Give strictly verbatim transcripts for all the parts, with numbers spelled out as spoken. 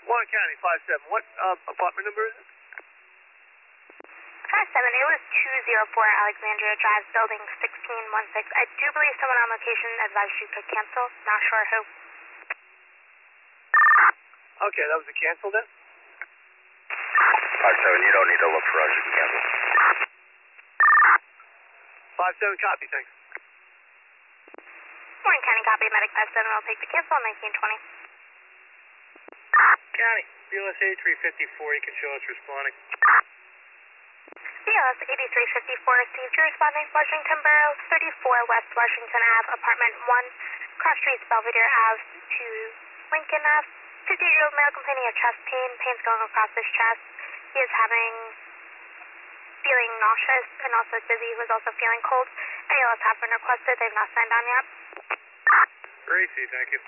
Warren County, five seven. What uh, apartment number is it? five seven, it was two oh four Alexandria Drive, building sixteen one six. I do believe someone on location advised you could cancel. Not sure who. Okay, that was a cancel then? five seven, you don't need to look for us, you can cancel. five seven, copy, thanks. Warren County copy, Medic five seven will take the cancel on nineteen twenty. County, B L S eighty-three fifty-four, you can show us responding. B L S eighty-three fifty-four, received your responding, Washington Borough, thirty-four West Washington Avenue, apartment one, cross streets Belvedere Avenue to Lincoln Avenue. fifty-year-old male complaining of chest pain, pains going across his chest. He is having, feeling nauseous and also dizzy. He was also feeling cold. A L S have been requested. They've not signed on yet. Gracie, thank you.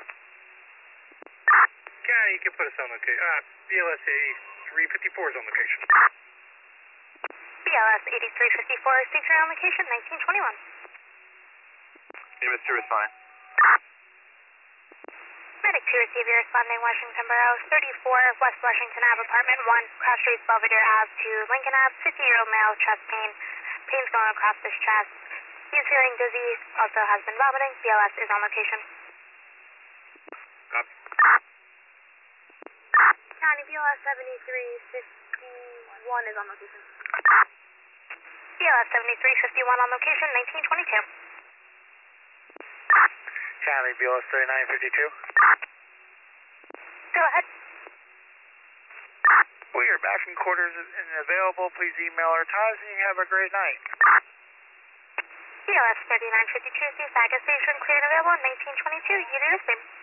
County, you can put us on location. Uh, B L S eighty-three fifty-four is on location. B L S eighty-three fifty-four, received your on location, nineteen twenty-one. Hey, Mister Responding. Medic two, receive your responding, Washington Borough, thirty-four West Washington Avenue, apartment one, cross streets Belvedere Avenue to Lincoln Avenue, fifty-year-old male, chest pain, pains going across his chest. He is feeling dizzy, also has been vomiting. B L S is on location. Copy. County, B L S seventy-three fifty-one is on location. B L S seventy-three fifty-one on location, nineteen twenty-two. County, B L S thirty-nine fifty-two. Go ahead. We are back in quarters and available. Please email our times and you have a great night. B L S thirty-nine fifty-two, the Saga Station, cleared and available, nineteen twenty-two. You do the same.